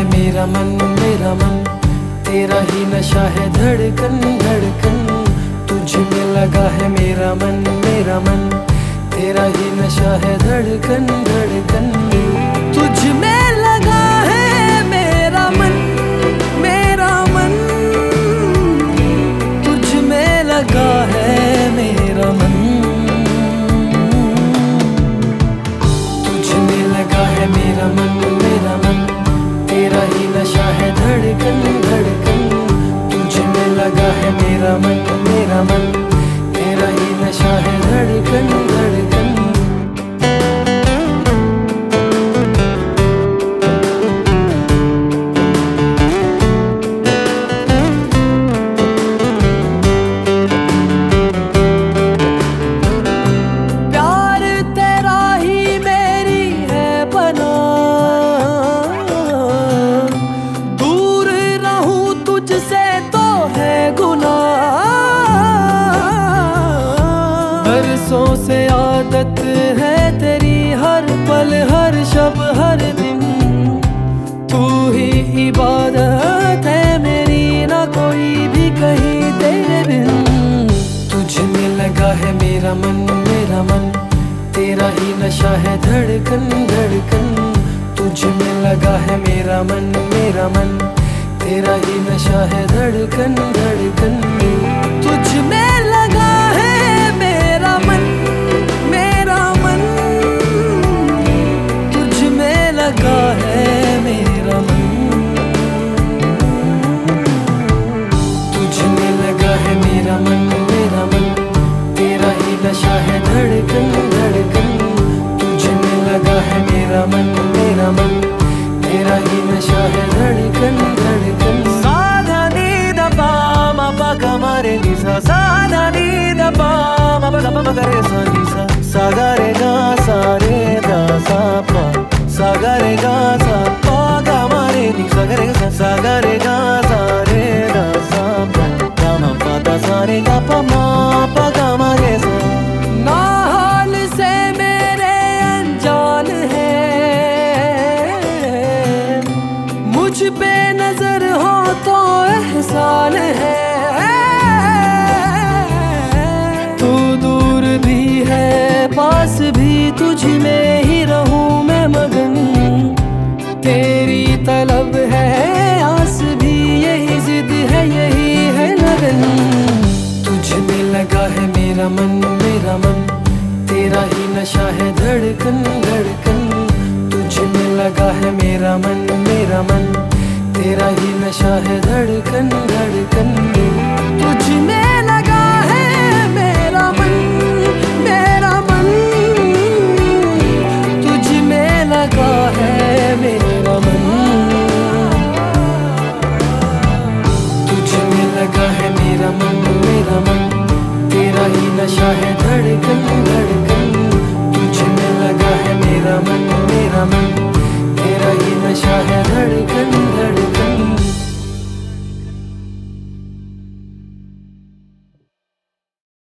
मेरा मन तेरा ही नशा है धड़कन धड़कन। तुझ में लगा है मेरा मन तेरा ही नशा है धड़कन धड़कन। तुझ में लगा है मेरा मन तुझ में लगा है मेरा मन। तुझ में लगा है मेरा मन तेरा ही नशा है धड़कन धड़कन। तुझ में लगा है मेरा मन तेरा ही नशा है धड़कन धड़कन। प्यार तेरा ही मेरी है बना, दूर रहूं तुझसे तो है गुनाह। बरसों से आदत है तेरी हर पल हर शब हर दिन। तू ही इबादत है मेरी ना कोई भी कहीं तेरे बिन। तुझ में लगा है मेरा मन तेरा ही नशा है धड़कन धड़कन। तुझ में लगा है मेरा मन तेरा ही नशा है धड़कन धड़कन। तुझ में लगा है मेरा मन तुझ में लगा है मेरा मन। तुझ में लगा है मेरा मन तेरा ही नशा है धड़कन धड़कन। तुझ में लगा है मेरा मन तेरा ही नशा है धड़कन धड़कन। साधा नी दा पा मा पा गा मा रे नी सा, साधा नी दा पा मा पा गा मा गा रे सा नी सा, सा गा रे गा सा रे दा सा पा, सा गा रे गा सा पा गा मा रे नी सा गा रे गा सा गा रे गा सा रे दा सा पा गा मा पा दा सा रे गा पा मा पा गा मा रे सा। ना हाल से मेरे अनजान है, मुझ पे नजर हो तो एहसान है। तू दूर भी है पास भी तुझ में ही रहूं मैं मगन। तेरी तलब है आस भी यही जिद है यही है लगन। तुझ में लगा है मेरा मन तेरा ही नशा है धड़कन धड़कन। तुझ में लगा है मेरा मन तेरा ही नशा है धड़कन धड़कन। तुझ में लगा है मेरा मन तुझ में लगा है मेरा मन। तुझ में लगा है मेरा मन तेरा ही नशा है धड़कन।